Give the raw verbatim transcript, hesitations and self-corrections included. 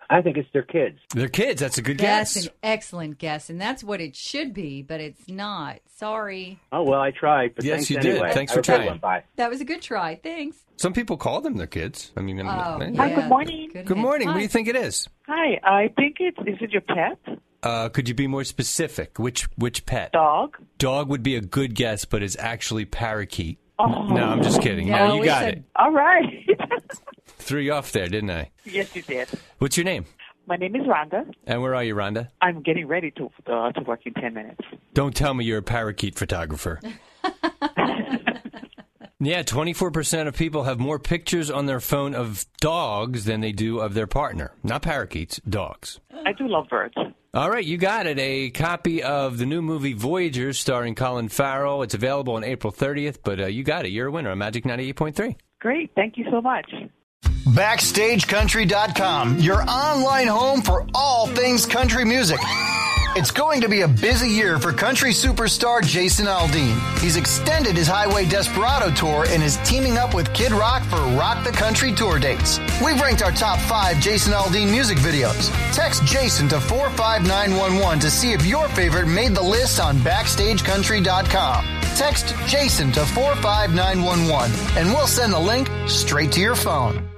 I think it's their kids. Their kids. That's a good That's guess. an excellent guess, and that's what it should be, but it's not. Sorry. Oh, well, I tried. But Yes, thanks you did. anyway. Thanks Have for a good trying. one. Bye. That was a good try. Thanks. Some people call them their kids. I mean, Oh, eh. yeah. Hi, good morning. Good, Good hit. morning. Hi. What do you think it is? Hi, I think it's, is it your pet? Uh, could you be more specific? Which which pet? Dog? Dog would be a good guess, but it's actually parakeet. Oh. No, I'm just kidding. No, No, you we got said- it. All right. Threw you off there, didn't I? Yes, you did. What's your name? My name is Rhonda. And where are you, Rhonda? I'm getting ready to uh, to work in ten minutes. Don't tell me you're a parakeet photographer. Yeah, twenty-four percent of people have more pictures on their phone of dogs than they do of their partner. Not parakeets, dogs. I do love birds. All right, you got it. A copy of the new movie Voyagers starring Colin Farrell. It's available on April thirtieth, but uh, you got it. You're a winner on Magic ninety-eight point three. Great. Thank you so much. Backstage Country dot com, your online home for all things country music. It's going to be a busy year for country superstar Jason Aldean. He's extended his Highway Desperado tour and is teaming up with Kid Rock for Rock the Country tour dates. We've ranked our top five Jason Aldean music videos. Text Jason to four five nine one one to see if your favorite made the list on Backstage Country dot com. Text Jason to four five nine one one and we'll send the link straight to your phone.